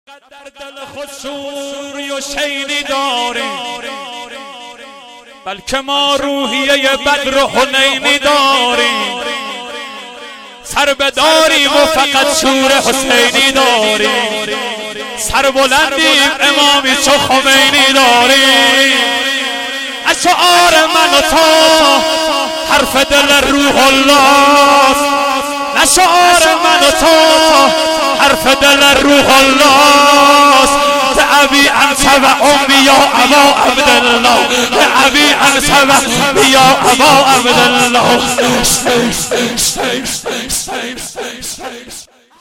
فقط در دل خود سوری و شینی داریم، بلکه ما روحیه بدر و حنینی داریم. سر بداریم و فقط شور حسینی داریم، سر بلندیم امامی چو خمینی داریم. اشعار من و تو حرف دل روح الله، اشعار من و تو حرف دل روح الله. ابي انت و امي يا ابا عبد الله، ابي انت و يا ابا عبد الله.